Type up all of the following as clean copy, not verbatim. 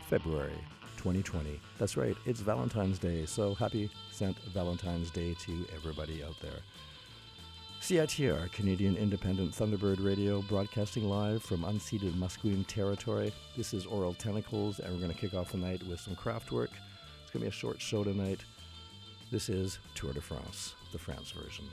February 2020. That's right, it's Valentine's Day, so happy St. Valentine's Day to everybody out there. CITR, Canadian Independent Thunderbird Radio, broadcasting live from unceded Musqueam territory. This is Oral Tentacles, and we're going to kick off the night with some craft work. It's going to be a short show tonight. This is Tour de France, the France version.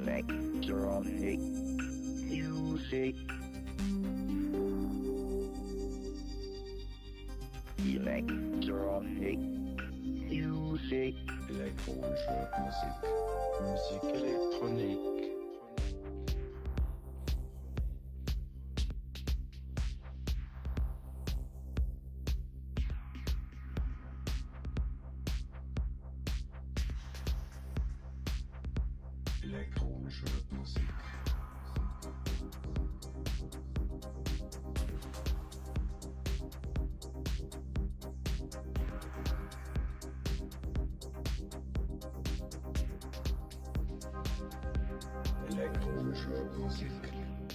Electronic music. Electronic music. Elektronische Musik. Musik Elektronik. Elektronische Musik. Elektronische Musik.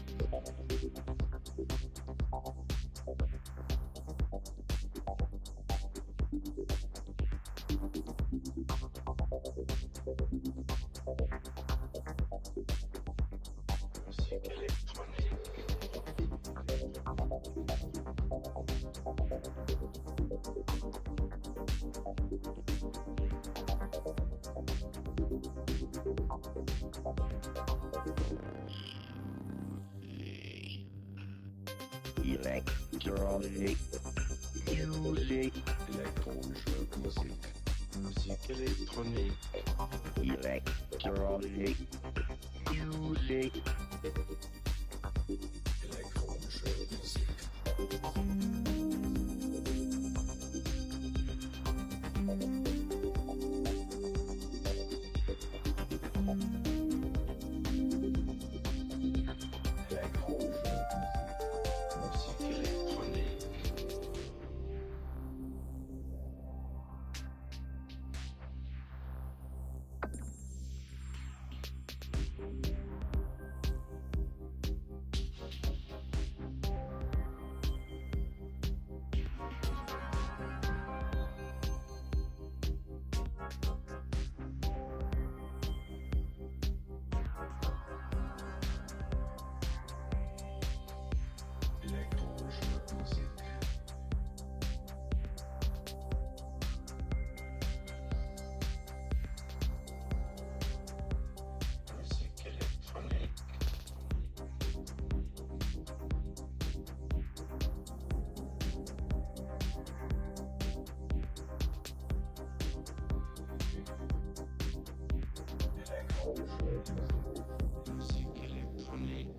Musik Elektronik. Electronic music. Elektronische Musik. Musik Elektronik. Electronic music. Elektronische Musik. Musik Elektronik. Elektronische Musik. Musik Elektronik. Musik Elektronik.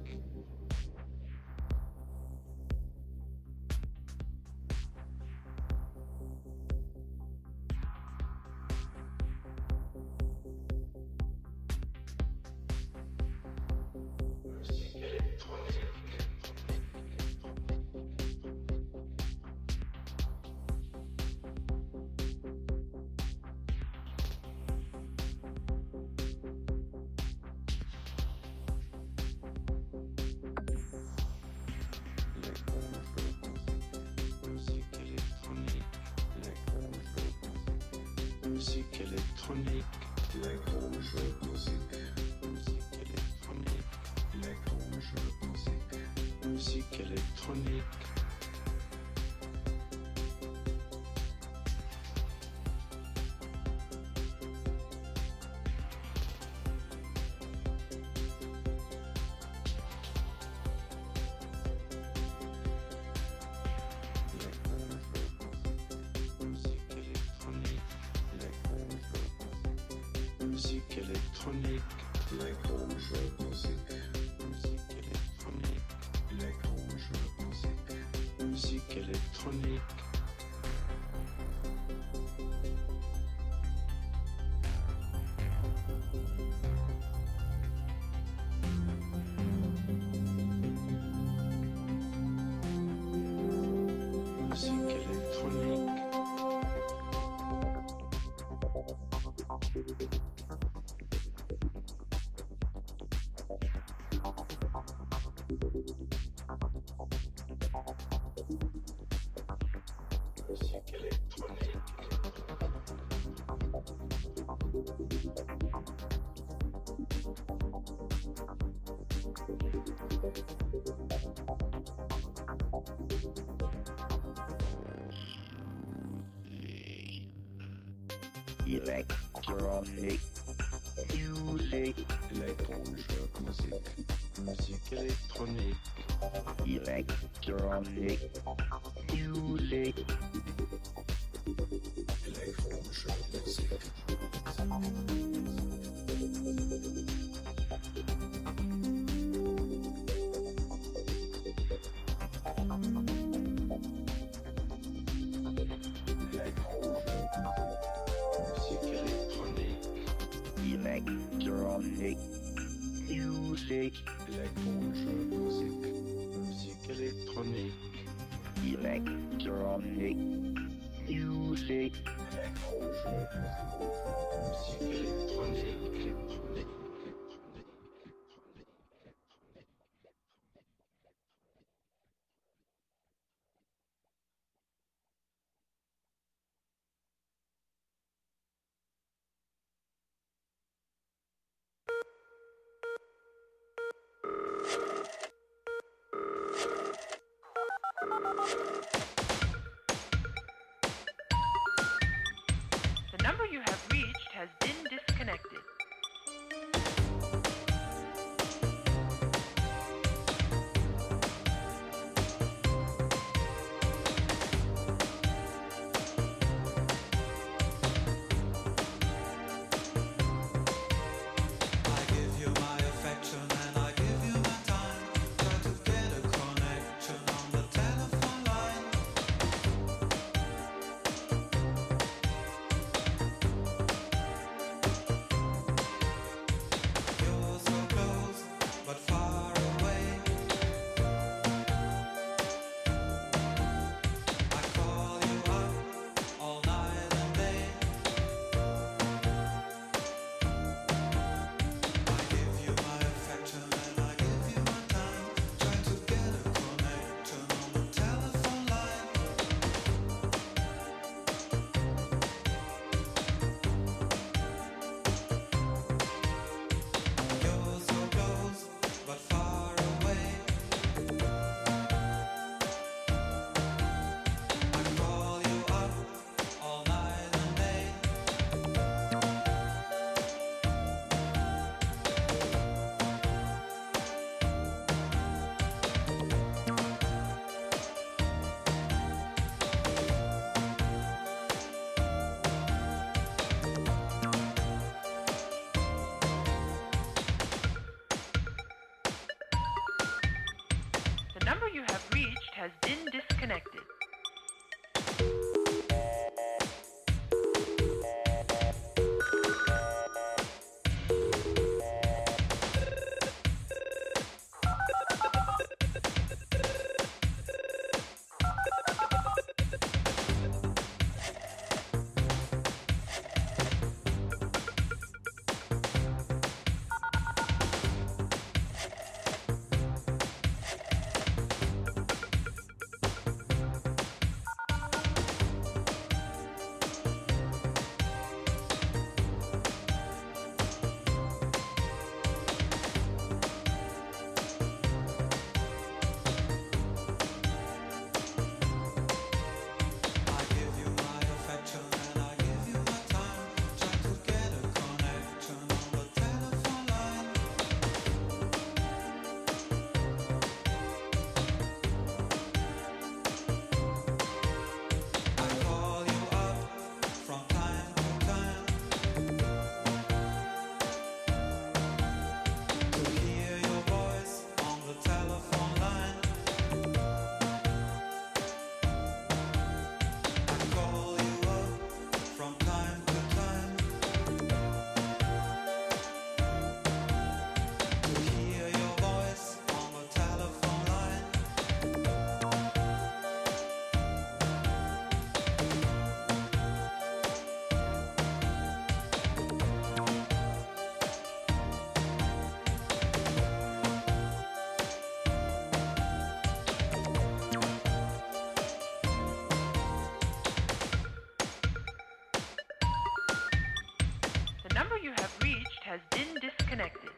Musik Elektronik. Musik Elektronik. Musik Elektronik. Elektronische Musik. Musik Elektronik. Elektronische Musik. Musik Elektronik. Musik Elektronik. Musik Elektronik. Elektronische Musik. Musik Elektronik. Elektronische Musik. Musik Elektronik. Musik Elektronik. Musik Elektronik. Electronic music. Elektronische Musik, Musik électronique, electronic music, elektronische Musik. Musik électronique, electronic music, elektronische Musik, Musik électronique, electronic music, Musik électronique, The number you have reached has been disconnected. I give you my affection and I give you my time. Try to get a connection on the telephone line. You're so close, but far away. I call you up all night and day. I give you my affection and I give you my time. Try to get a connection on the telephone line. You're so close, but far away. I call you up all night and day. The number you have reached has been disconnected. I give you my affection and I give you my time. Try to get a connection on the telephone line. I call you up from time to time to hear your voice on the telephone line. I call you up from time to time to hear your voice on the telephone line. The number you have reached has been disconnected.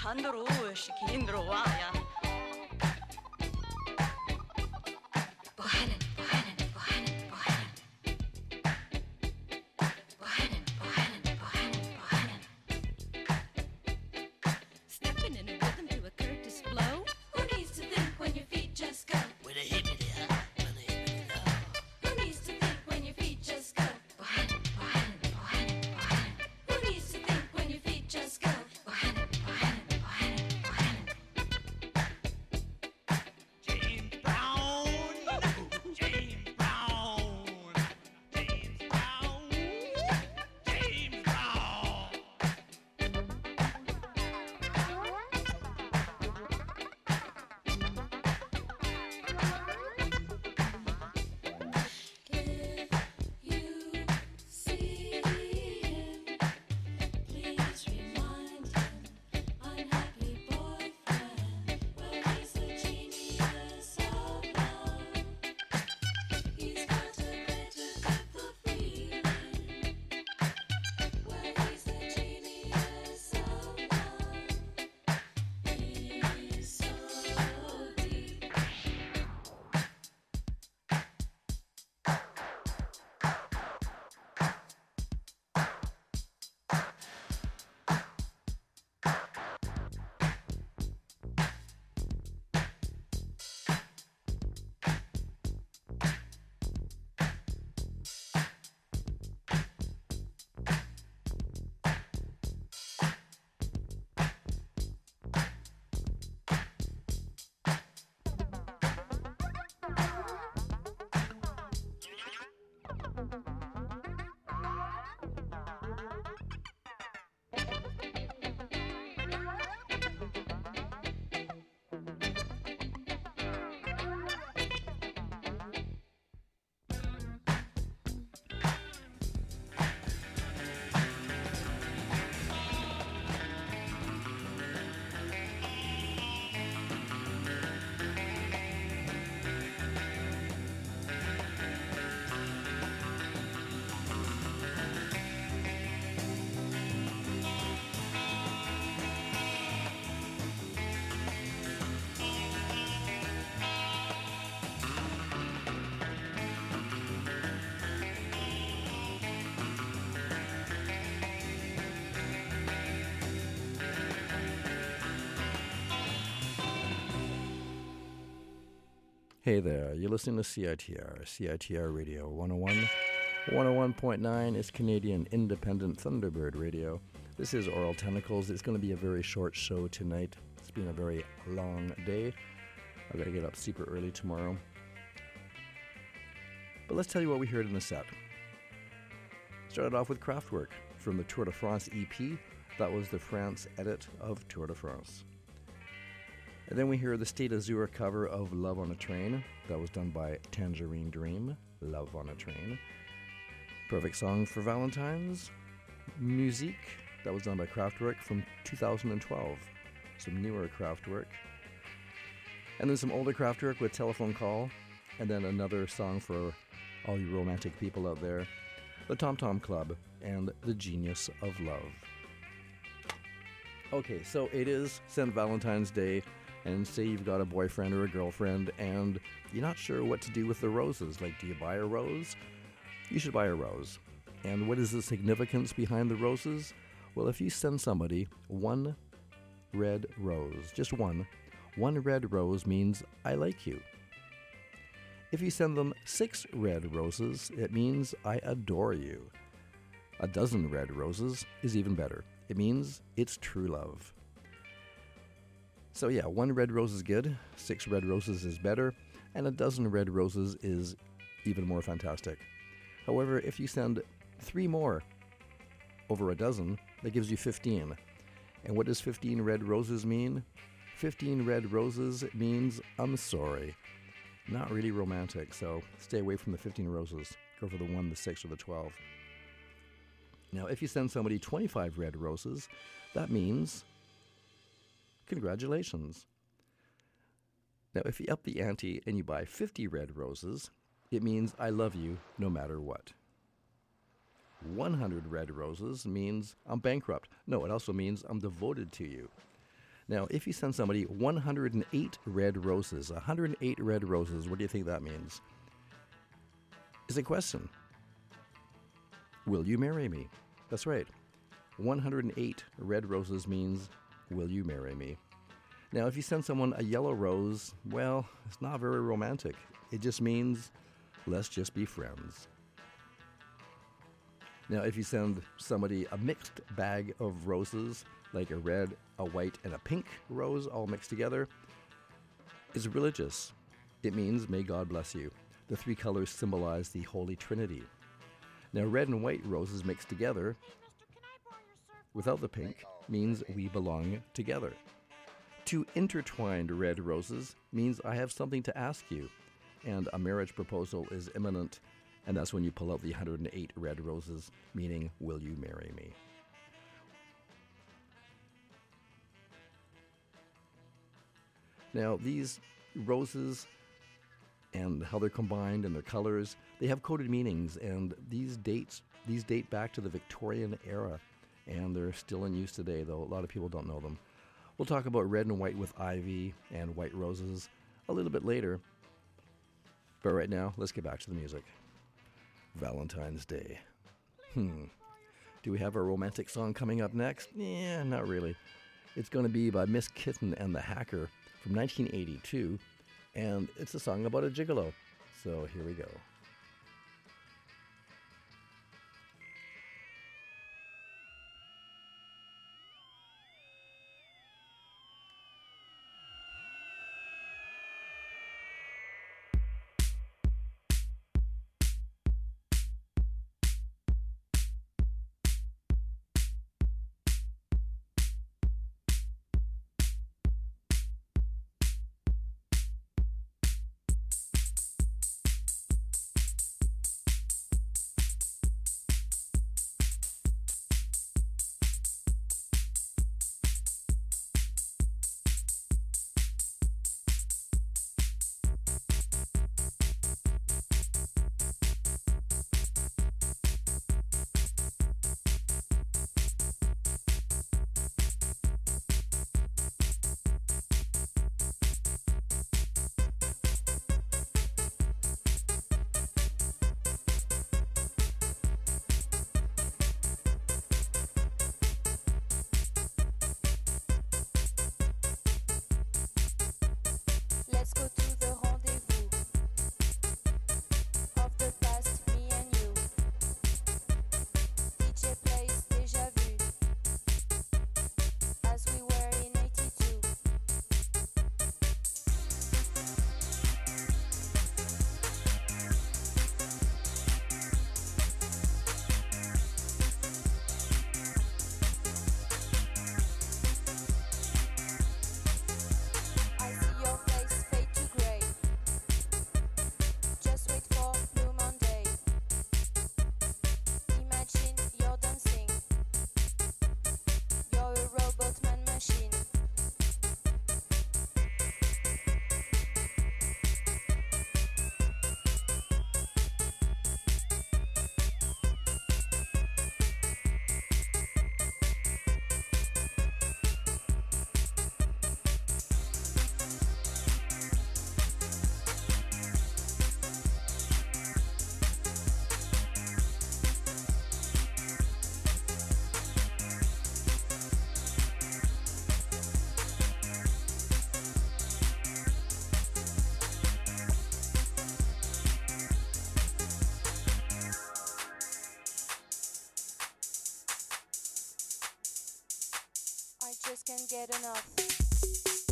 한도로 시키는 들어와야 Stepping in a rhythm to a Curtis blow. Who needs to think when your feet just go? With a hippity hop, with a hippity low. Who needs to think when your feet just go? Who needs to think when your feet just go? James Brown, James Brown, James Brown, James Brown. If you see him, please remind him, unhappy boyfriend. Well, he's the genius of love. He's got a better depth of feeling. Well, he's the genius of love. He's so deep. Hey there, you're listening to CITR Radio 101. 101.9 is Canadian Independent Thunderbird Radio. This is Oral Tentacles. It's going to be a very short show tonight. It's been a very long day. I've got to get up super early tomorrow. But let's tell you what we heard in the set. Started off with Kraftwerk from the Tour de France EP. That was the France edit of Tour de France. And then we hear the State Azure cover of Love on a Train. That was done by Tangerine Dream, Love on a Train. Perfect Song for Valentine's. Musique, that was done by Kraftwerk from 2012. Some newer Kraftwerk. And then some older Kraftwerk with Telephone Call. And then another song for all you romantic people out there. The Tom Tom Club and The Genius of Love. Okay, so it is St. Valentine's Day. And say you've got a boyfriend or a girlfriend and you're not sure what to do with the roses. Like, do you buy a rose? You should buy a rose. And what is the significance behind the roses? Well, if you send somebody one red rose, just one red rose means I like you. If you send them 6 red roses, it means I adore you. A dozen red roses is even better. It means it's true love. So yeah, 1 red rose is good, 6 red roses is better, and a dozen red roses is even more fantastic. However, if you send 3 more over a dozen, that gives you 15. And what does 15 red roses mean? 15 red roses means I'm sorry. Not really romantic, so stay away from the 15 roses. Go for the 1, the 6, or the 12. Now, if you send somebody 25 red roses, that means congratulations. Now, if you up the ante and you buy 50 red roses, it means I love you no matter what. 100 red roses means I'm bankrupt. No, it also means I'm devoted to you. Now, if you send somebody 108 red roses, 108 red roses, what do you think that means? It's a question. Will you marry me? That's right. 108 red roses means, will you marry me? Now, if you send someone a yellow rose, well, it's not very romantic. It just means, let's just be friends. Now, if you send somebody a mixed bag of roses, like a red, a white, and a pink rose all mixed together, it's religious. It means, may God bless you. The three colors symbolize the Holy Trinity. Now, red and white roses mixed together, without the pink, means we belong together. Two intertwined red roses means I have something to ask you, and a marriage proposal is imminent, and that's when you pull out the 108 red roses, meaning, will you marry me? Now, these roses and how they're combined and their colors, they have coded meanings, and these date back to the Victorian era, and they're still in use today, though a lot of people don't know them. We'll talk about red and white with ivy and white roses a little bit later. But right now, let's get back to the music. Valentine's Day. Do we have a romantic song coming up next? Yeah, not really. It's going to be by Miss Kitten and the Hacker from 1982, and it's a song about a gigolo. So here we go. Let's go to the rendezvous of the past, me and you. DJ plays Déjà Vu as we were in 82. I see your face fade to grey. Just wait for Blue Monday. Imagine you're dancing. You're a robot man machine. I just can't get enough.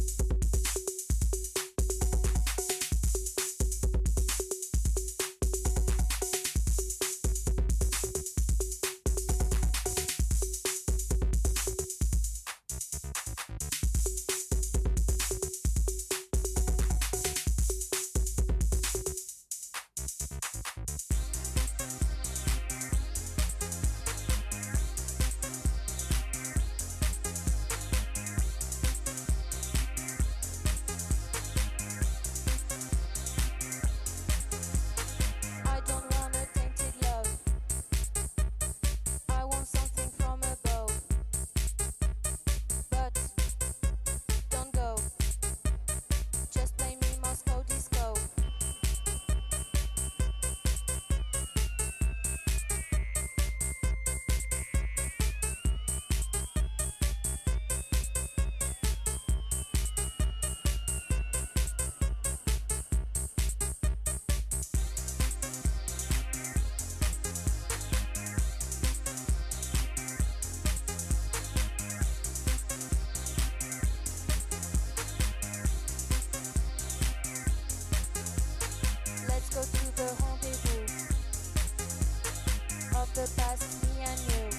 the past, me and you.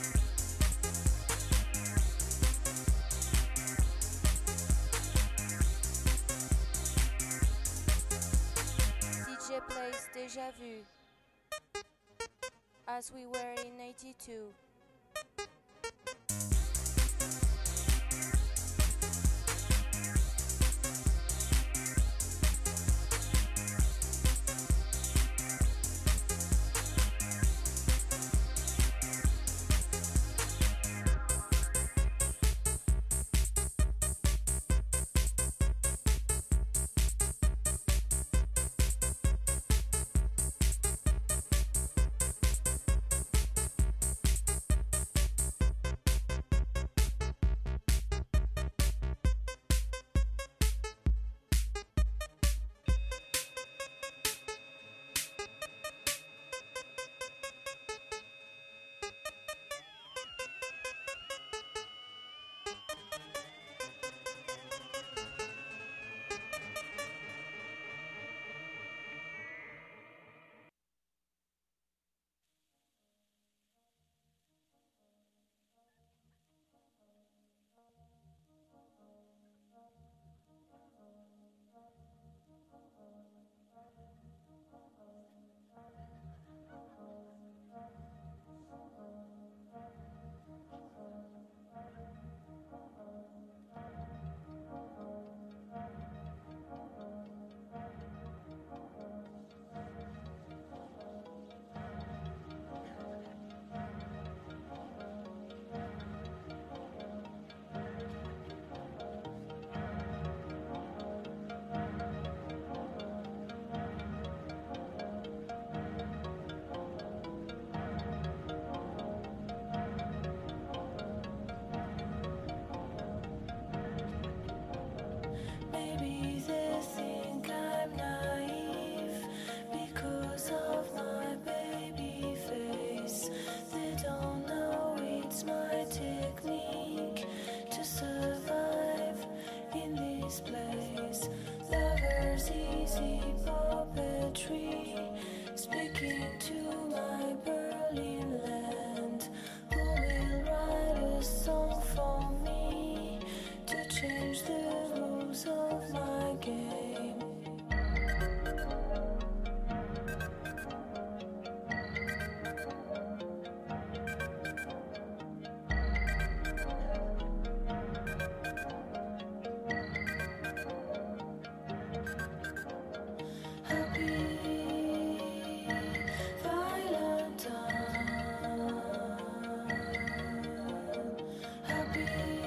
DJ plays Deja Vu as we were in 82. Maybe they think I'm naive because of my baby face. They don't know it's my technique to survive in this place. Lovers easy puppetry, speaking to my Berlin land. Who will write a song for me to change the rules of my game? Happy Valentine, happy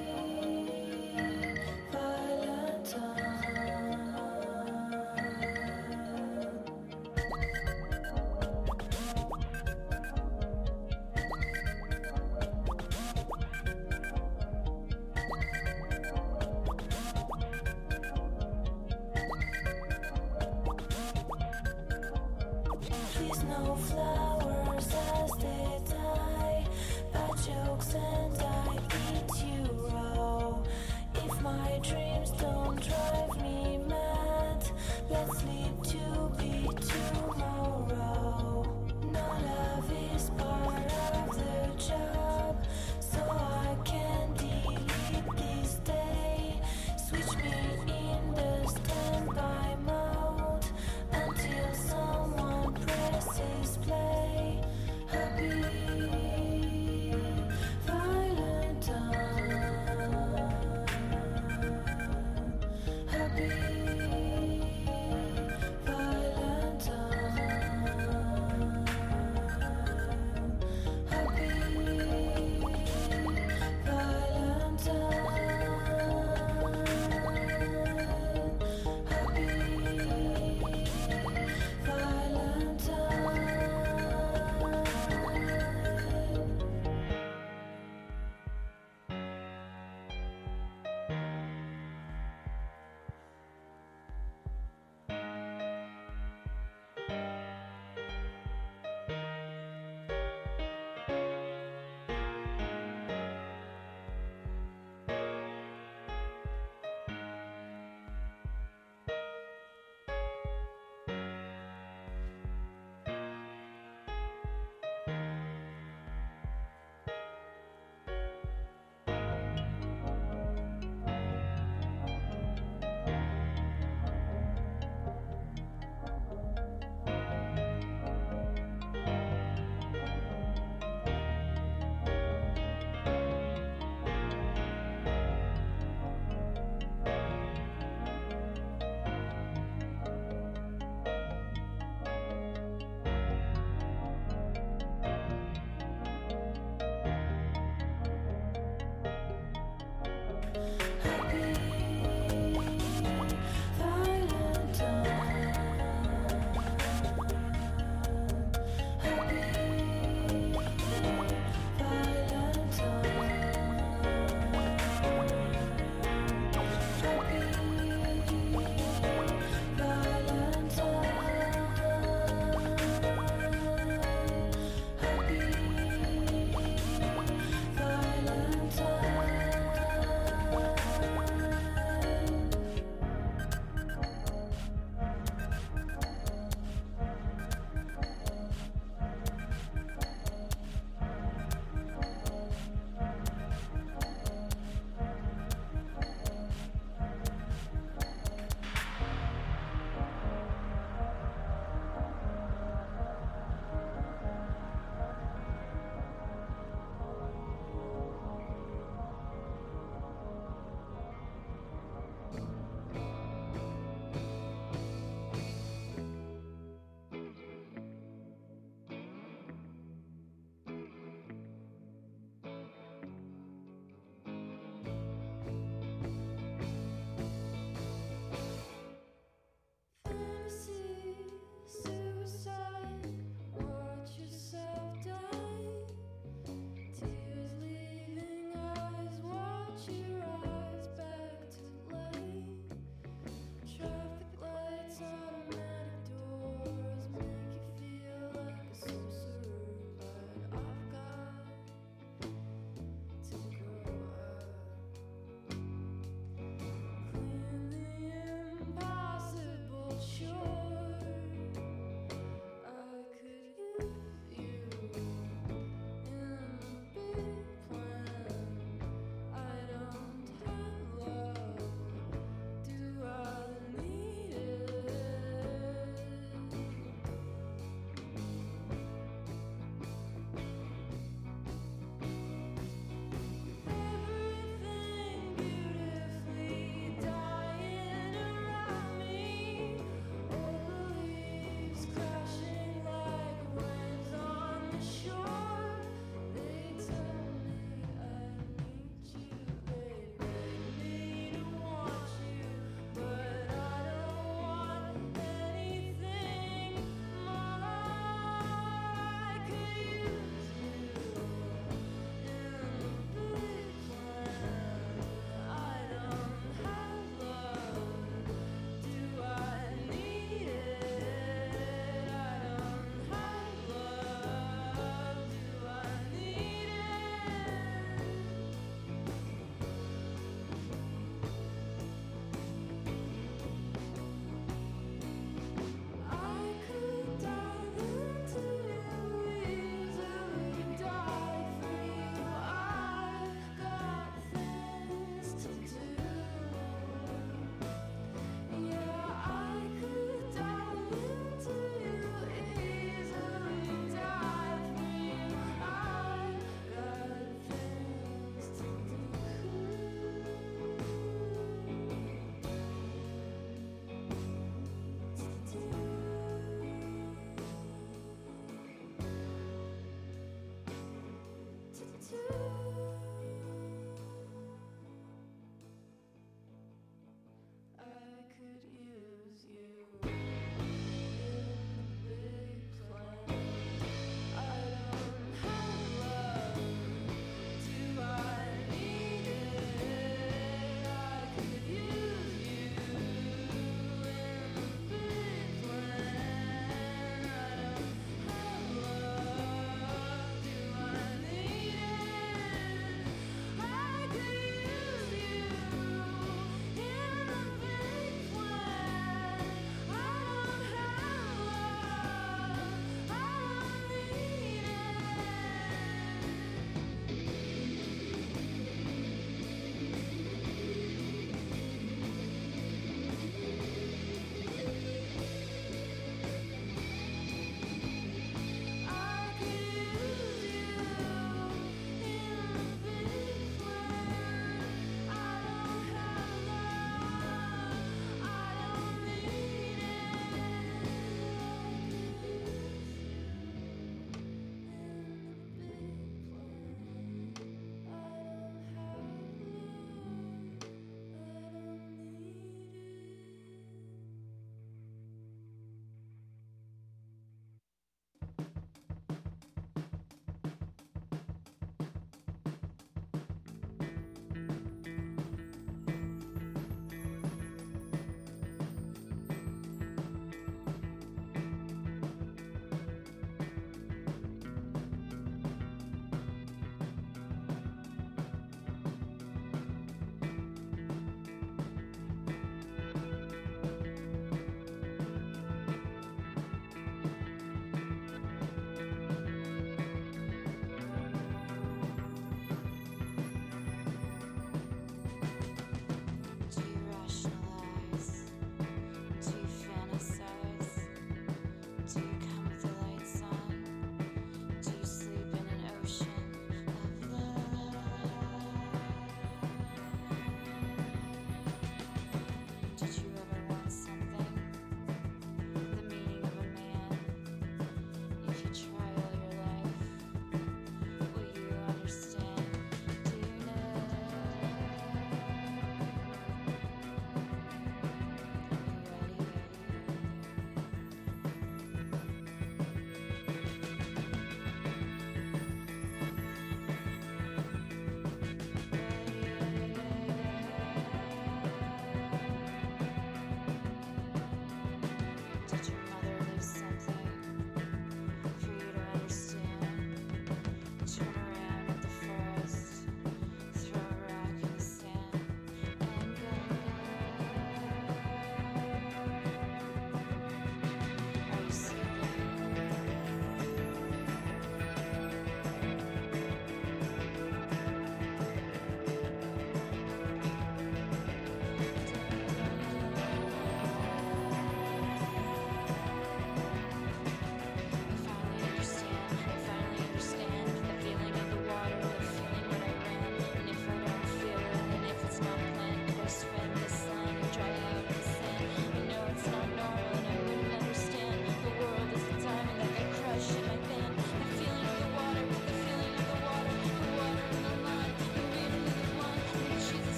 Please no flowers as they die, bad jokes and I eat you raw. If my dreams don't drive me mad, let's sleep to be tomorrow. No, love is part of the job, so I can delete this day. Switch me in the standby mode until someone presses play. Happy Valentine,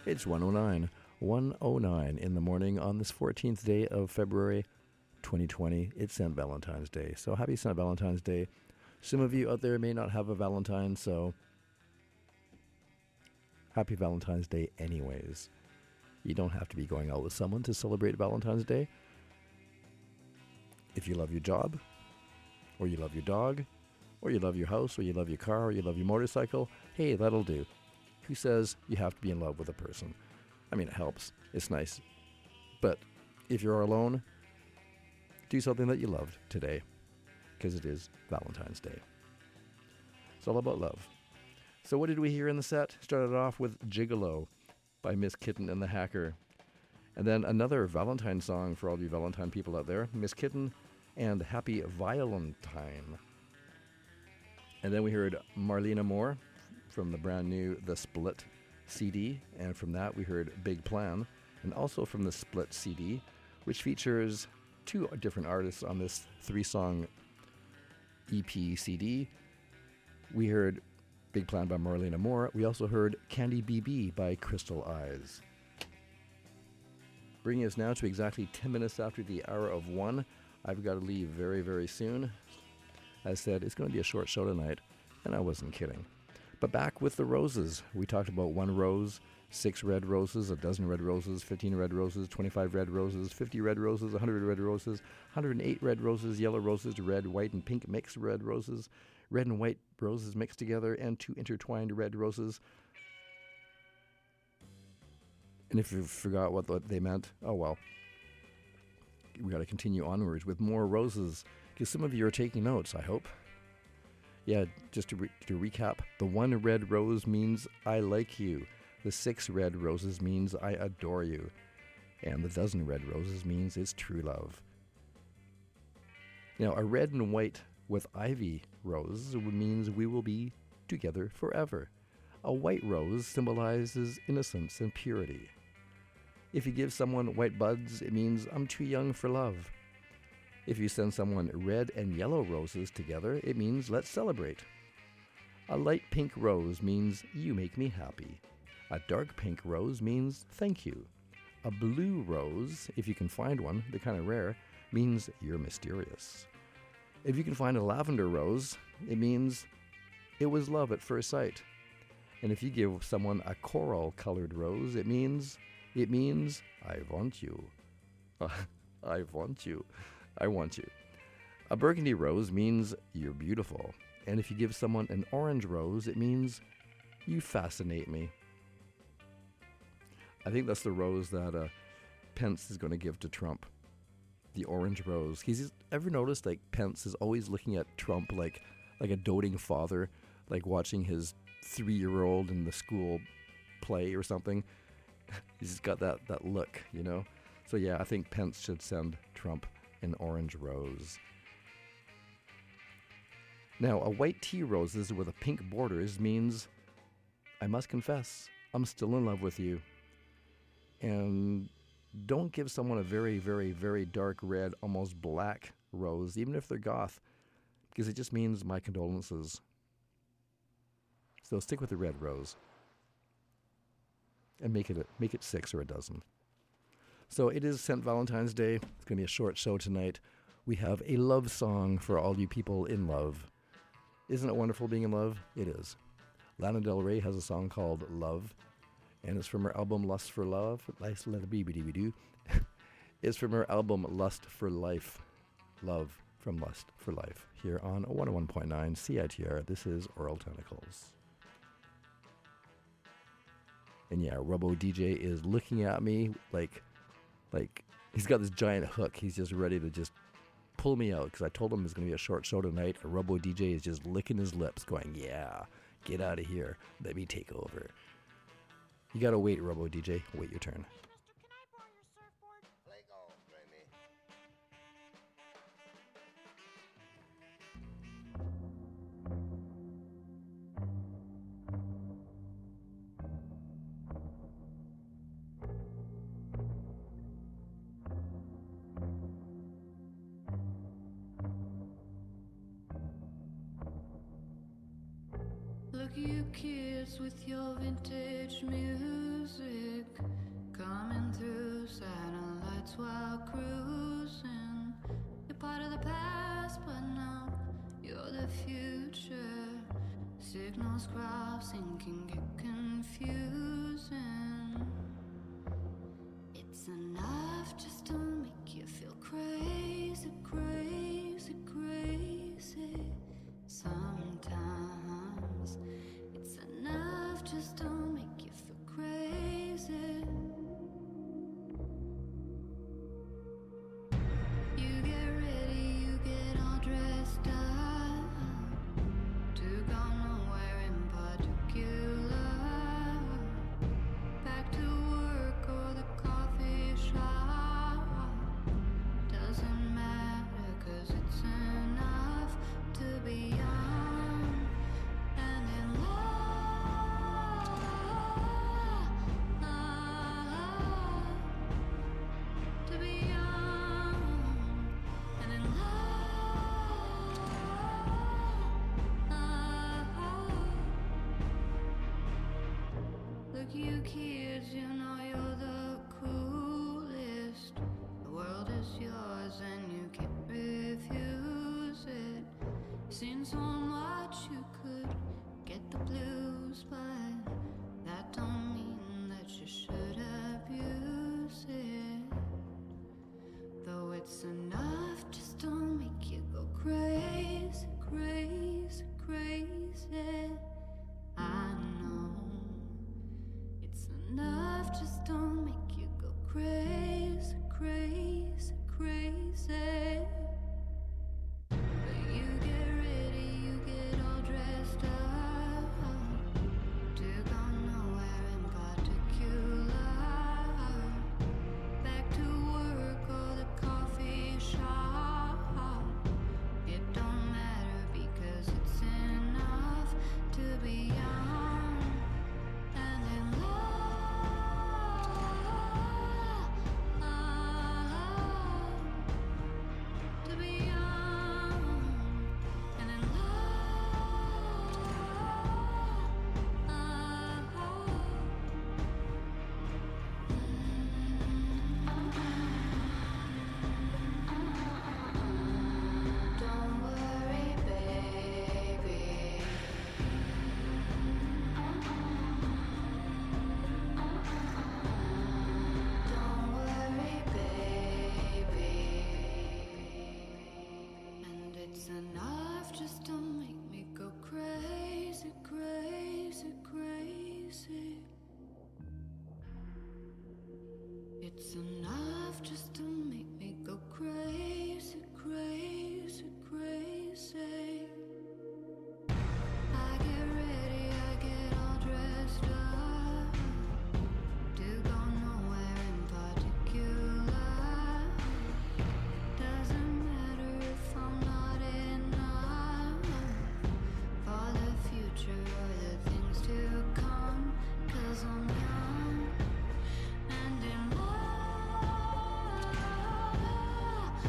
It's 1:09 in the morning on this 14th day of February 2020. It's St. Valentine's Day. So happy St. Valentine's Day. Some of you out there may not have a Valentine, so happy Valentine's Day anyways. You don't have to be going out with someone to celebrate Valentine's Day. If you love your job, or you love your dog, or you love your house, or you love your car, or you love your motorcycle, hey, that'll do. Who says you have to be in love with a person? I mean, it helps. It's nice. But if you're alone, do something that you love today, because it is Valentine's Day. It's all about love. So what did we hear in the set? Started off with Gigolo by Miss Kitten and the Hacker. And then another Valentine song for all you Valentine people out there, Miss Kitten and Happy Violentine. And then we heard Marlena Moore from the brand new The Split CD. And from that we heard Big Plan. And also from the Split CD, which features two different artists on this 3-song EP CD. We heard Big Plan by Marlena Moore. We also heard Candy BB by Crystal Eyes. Bringing us now to exactly 10 minutes after the hour of 1. I've got to leave very, very soon. As said, it's going to be a short show tonight, and I wasn't kidding. But back with the roses. We talked about 1 rose, 6 red roses, 12 red roses, 15 red roses, 25 red roses, 50 red roses, 100 red roses, 108 red roses, yellow roses, red, white, and pink mixed red roses, red and white roses mixed together, and 2 intertwined red roses. And if you forgot what they meant, oh well. We got to continue onwards with more roses, because some of you are taking notes, I hope. Yeah, just to recap, the 1 red rose means I like you. The 6 red roses means I adore you. And the 12 red roses means it's true love. Now, a red and white with ivy rose means we will be together forever. A white rose symbolizes innocence and purity. If you give someone white buds, it means I'm too young for love. If you send someone red and yellow roses together, it means let's celebrate. A light pink rose means you make me happy. A dark pink rose means thank you. A blue rose, if you can find one, they're kind of rare, means you're mysterious. If you can find a lavender rose, it means it was love at first sight. And if you give someone a coral-colored rose, it means I want you. I want you. I want you. A burgundy rose means you're beautiful. And if you give someone an orange rose, it means you fascinate me. I think that's the rose that Pence is going to give to Trump. The orange rose. He's ever noticed like Pence is always looking at Trump like a doting father, like watching his 3-year-old in the school play or something. He's just got that look, you know? So yeah, I think Pence should send Trump an orange rose. Now, a white tea roses with a pink borders means, I must confess, I'm still in love with you. And don't give someone a very, very, very dark red, almost black rose, even if they're goth, because it just means my condolences. So stick with the red rose. And make it 6 or 12. So it is St. Valentine's Day. It's going to be a short show tonight. We have a love song for all you people in love. Isn't it wonderful being in love? It is. Lana Del Rey has a song called Love, and it's from her album Lust for Love. It's from her album Lust for Life. Love from Lust for Life. Here on 101.9 CITR. This is Oral Tentacles. And yeah, Rubbo DJ is looking at me like he's got this giant hook. He's just ready to just pull me out because I told him it's going to be a short show tonight. And Rubbo DJ is just licking his lips going, yeah, get out of here. Let me take over. You got to wait, Rubbo DJ. Wait your turn. Look, you kids with your vintage music. music coming through satellites while cruising. You're part of the past, but now you're the future. Signals crossing can get confusing. It's enough just to make you feel crazy, crazy, crazy. Sometimes it's enough just to make you feel crazy. You get ready, you get all dressed up to go nowhere in particular. Back to work or the coffee shop. Doesn't matter, 'cause it's enough to be young and in love. To be young and in love. Look, you kids, you know you're the coolest. The world is yours and you can't refuse it. Seen so much you could get the blues, but that don't mean that you should abuse it. Though it's enough just to make you go crazy, crazy, crazy. I know it's enough just to make you go crazy, crazy, crazy. But you get ready, you get all dressed up to go nowhere in particular. Back to work or the coffee shop. It don't matter, because it's enough to be young and in love. To be young and in love. Don't worry, baby. Don't worry, baby. And it's enough just to make me go crazy, crazy, crazy. It's enough just to make me go crazy, crazy, crazy. I get ready, I get all dressed up to go nowhere in particular. Doesn't matter if I'm not enough for the future or the things to come, 'cause I'm young and in love.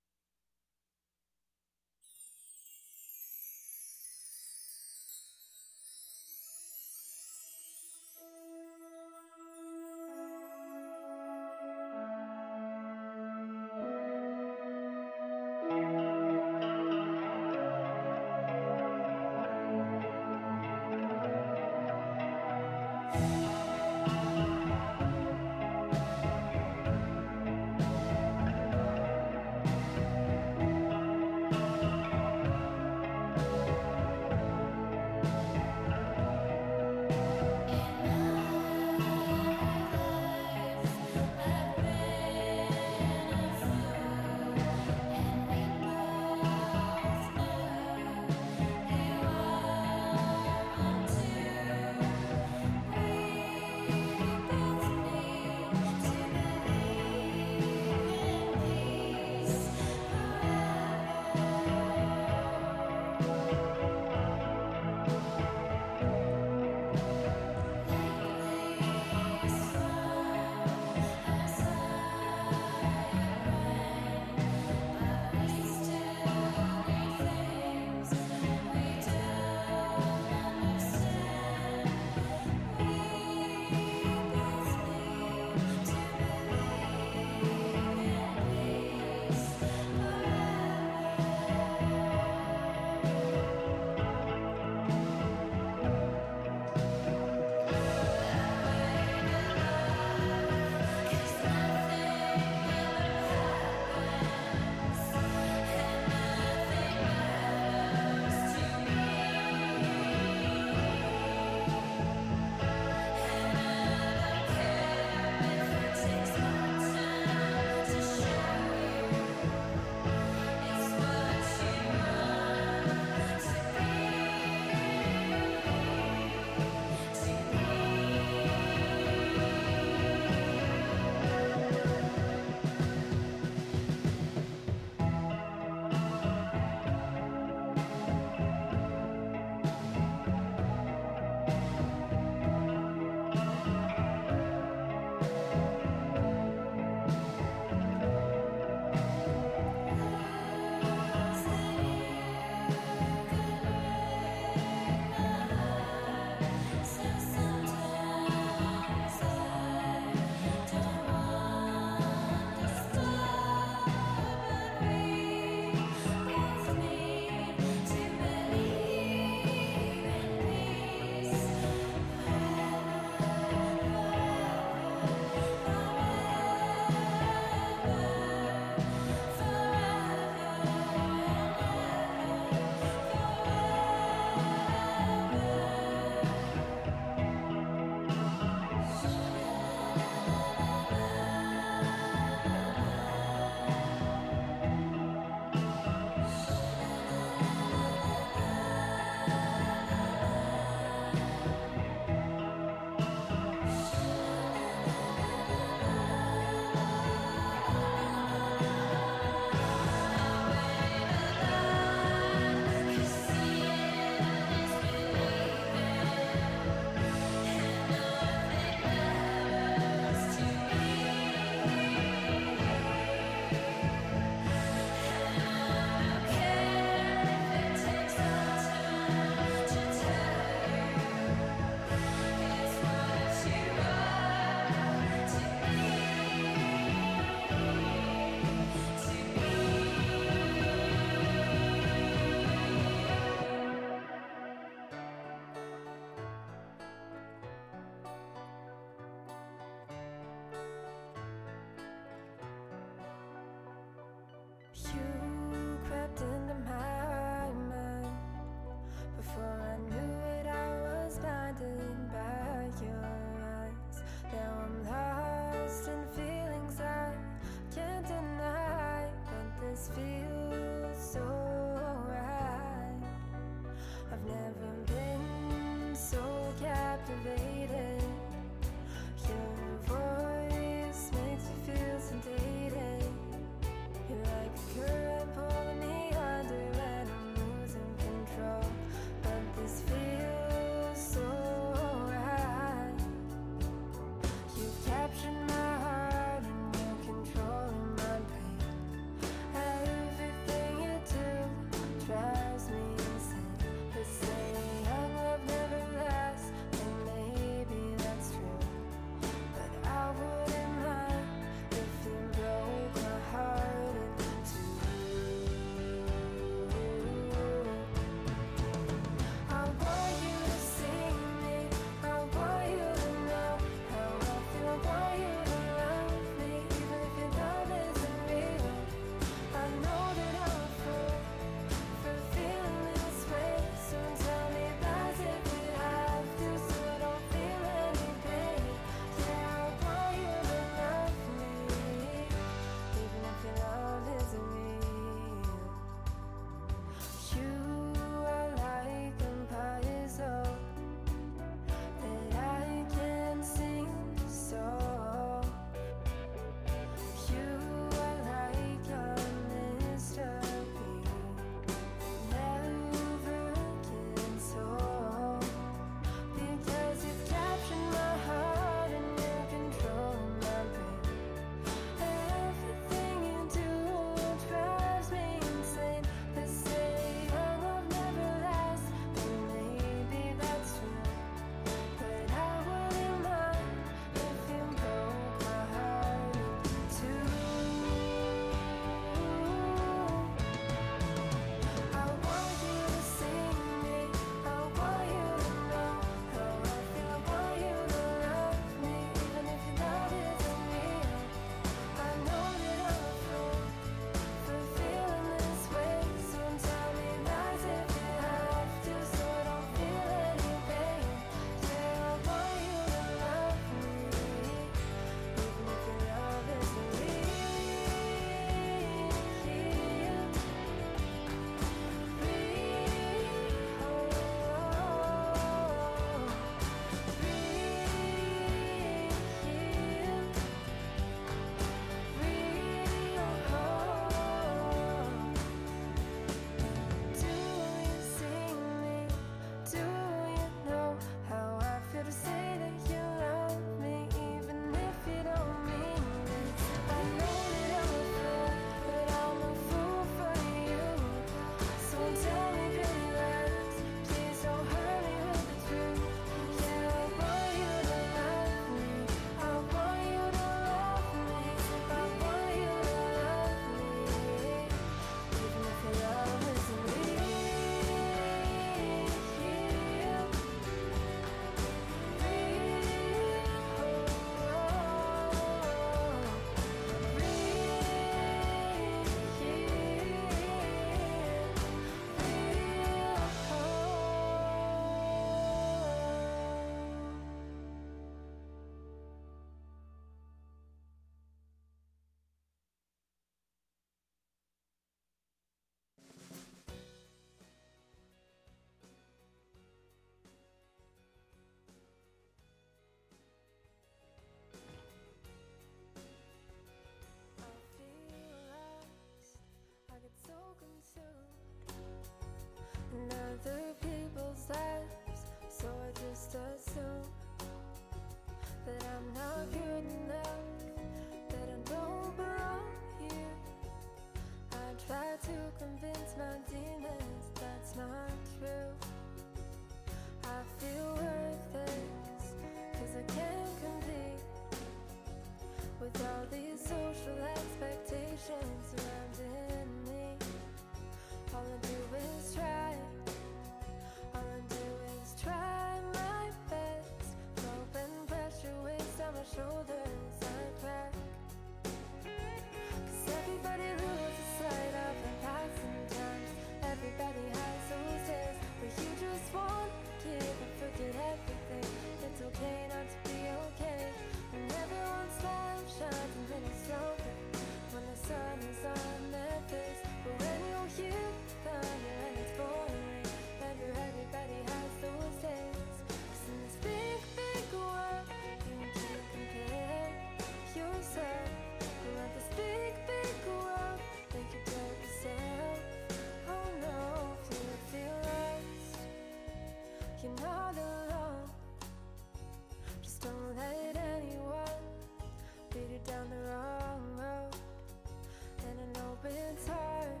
just assume that I'm not good enough, that I don't belong here. I try to convince my demons that's not true. I feel worthless, 'cause I can't compete with all these social expectations surrounding me. All I do is try, all I do is try my best. Hope and pressure weighs down my shoulders, I crack. 'Cause everybody loses sight of the past sometimes. Everybody has those days where you just want to give and forget everything. It's okay not to be okay, and everyone's smile shines a little stronger when the sun is on their face. But when you hear thunder and it's pouring, remember everybody has those days. 'Cause in this big, big world, you can't compare yourself. But let this big, big world make you doubt yourself. Oh no, if you feel lost, you're not alone. Just don't let anyone lead you down the wrong road. And I know it's hard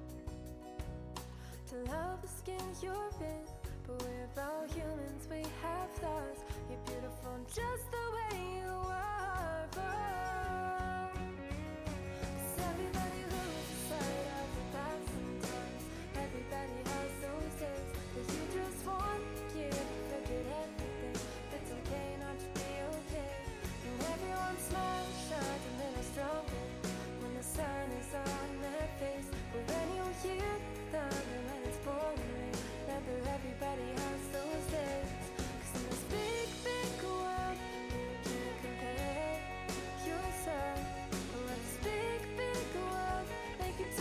to love the skin you're in, but we're all humans, we have flaws. You're beautiful just the way you are, girl. 'Cause everybody loses sight of the past sometimes. Everybody has those days where you just want to give and forget everything. It's okay not to be okay, and everyone's smile shines a little stronger when the sun is on their face. But when you hear thunder and it's pouring, remember everybody has those days. 'Cause in this big, big world, you can't compare yourself. But let this big, big world make you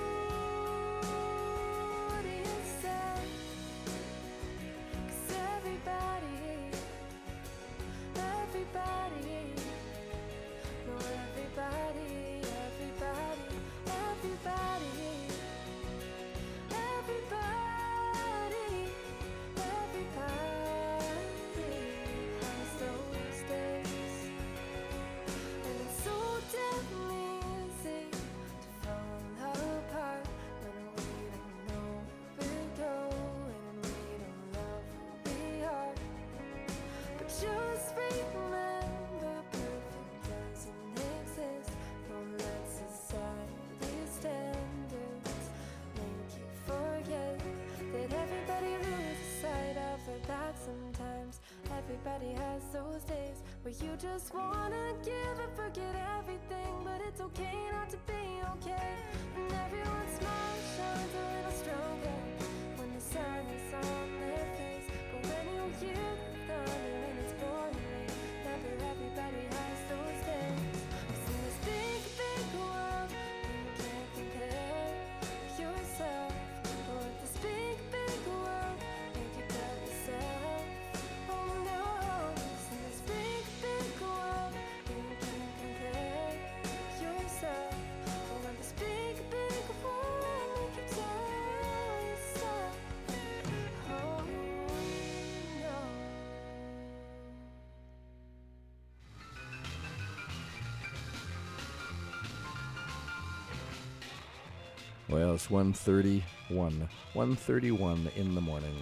doubt yourself. 'Cause everybody, everybody, no, everybody, everybody, everybody, everybody, everybody has those days. And it's so damn easy to fall apart when we don't know where we're going and we don't love who we are. But just remember, perfect doesn't exist. Don't let society's standards make you forget that everybody loses sight of their past sometimes. Everybody has those days where you just wanna give and forget everything, but it's okay not to be okay. And everyone's smile shines a little stronger when the sun is on their face. But when you hear thunder and it's pouring, remember everybody has those days. 'Cause in this big, big world, you can't compare yourself. But let this big, big world make you doubt yourself. Oh no, 'cause in this big, big world, you can't compare yourself. But let this big, big world make you doubt yourself. Oh no. Well, it's 1:31 in the morning.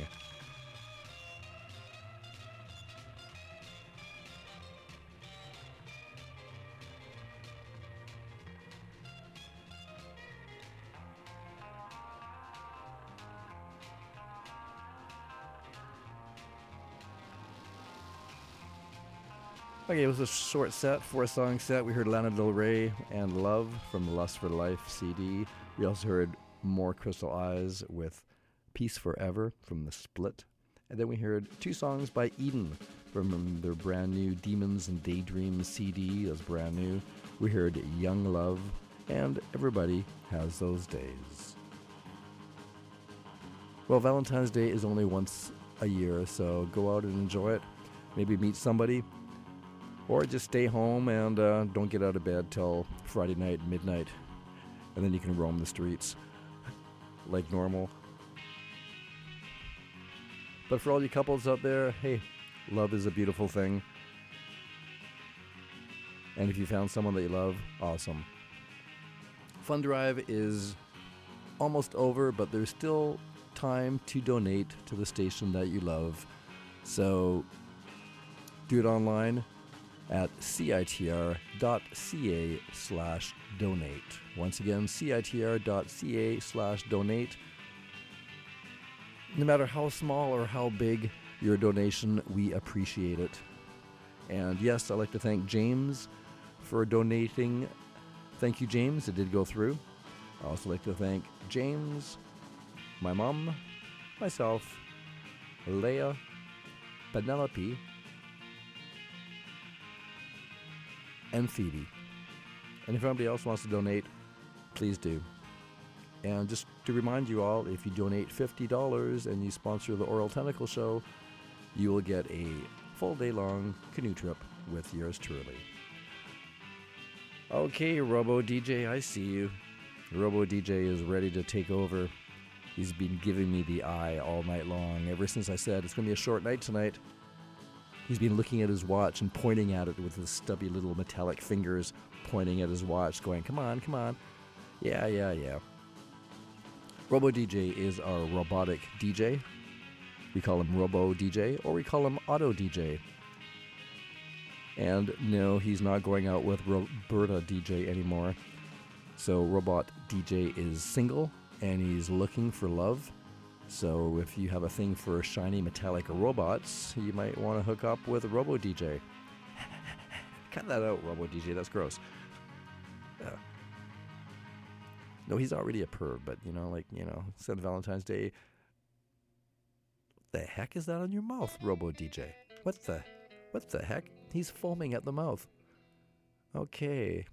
Okay, it was a short set, 4-song set. We heard Lana Del Rey and Love from the Lust for Life CD. We also heard More Crystal Eyes with Peace Forever from The Split. And then we heard 2 songs by Eden from their brand new Demons and Daydreams CD. That's brand new. We heard Young Love and Everybody Has Those Days. Well, Valentine's Day is only once a year, so go out and enjoy it. Maybe meet somebody. Or just stay home and don't get out of bed till Friday night, midnight. And then you can roam the streets like normal. But for all you couples out there, hey, Love is a beautiful thing. And if you found someone that you love, awesome. Fund Drive is almost over, but there's still time to donate to the station that you love. So do it online at citr.ca/donate. Once again, citr.ca/donate. No matter how small or how big your donation, we appreciate it. And yes, I'd like to thank James for donating. Thank you, James. It did go through. I'd also like to thank James, my mom, myself, Leah, Penelope, and Phoebe. And if anybody else wants to donate, please do. And just to remind you all, if you donate $50 and you sponsor the Oral Tentacle Show, you will get a full day-long canoe trip with yours truly. Okay, Robo DJ, I see you. Robo DJ is ready to take over. He's been giving me the eye all night long. Ever since I said it's going to be a short night tonight, he's been looking at his watch and pointing at it with his stubby little metallic fingers, pointing at his watch, going, come on, come on. Yeah. Robo DJ is our robotic DJ. We call him Robo DJ, or we call him Auto DJ. And no, he's not going out with Roberta DJ anymore. So Robot DJ is single, and he's looking for love. So if you have a thing for shiny metallic robots, you might want to hook up with Robo DJ. Cut that out, Robo DJ. That's gross. No, he's already a perv, but, St. Valentine's Day. What the heck is that on your mouth, Robo DJ? What the heck? He's foaming at the mouth. Okay.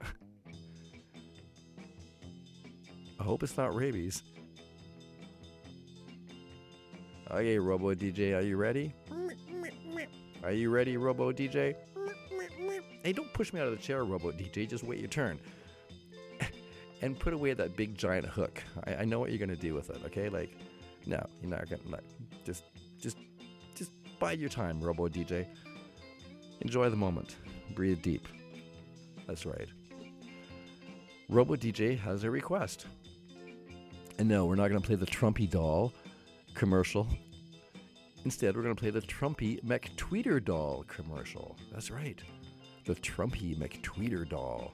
I hope it's not rabies. Okay, Robo DJ, are you ready? Are you ready, Robo DJ? Hey, don't push me out of the chair, Robo DJ. Just wait your turn. And put away that big giant hook. I know what you're going to do with it, okay? No, you're not going to. Just bide your time, Robo DJ. Enjoy the moment. Breathe deep. That's right. Robo DJ has a request. And no, we're not going to play the Trumpy doll commercial. Instead, we're going to play the Trumpy McTweeter doll commercial. That's right. The Trumpy McTweeter doll.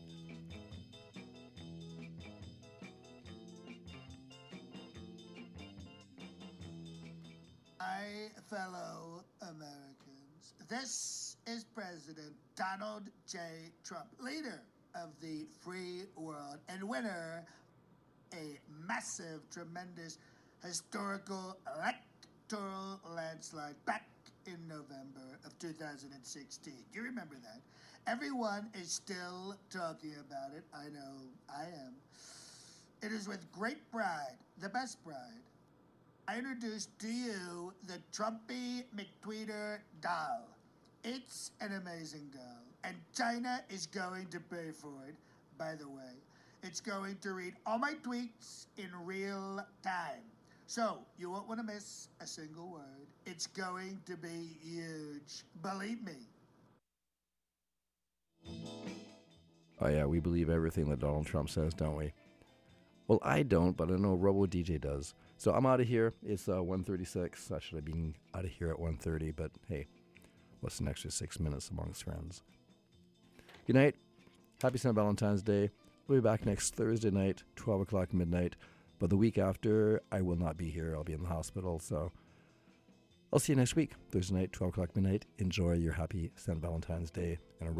My fellow Americans, this is President Donald J. Trump, leader of the free world and winner a massive, tremendous, historical electoral landslide back in November of 2016. Do you remember that? Everyone is still talking about it. I know I am. It is with great pride, the best pride, I introduce to you the Trumpy McTweeter doll. It's an amazing doll, and China is going to pay for it, by the way. It's going to read all my tweets in real time. So, you won't want to miss a single word. It's going to be huge. Believe me. Oh yeah, we believe everything that Donald Trump says, don't we? Well, I don't, but I know Robo DJ does. So I'm out of here. It's 1:36. I should have been out of here at 1:30, but hey, what's an extra 6 minutes amongst friends? Good night. Happy St. Valentine's Day. We'll be back next Thursday night, 12 o'clock midnight. But the week after, I will not be here. I'll be in the hospital. So I'll see you next week, Thursday night, 12 o'clock midnight. Enjoy your happy St. Valentine's Day. And a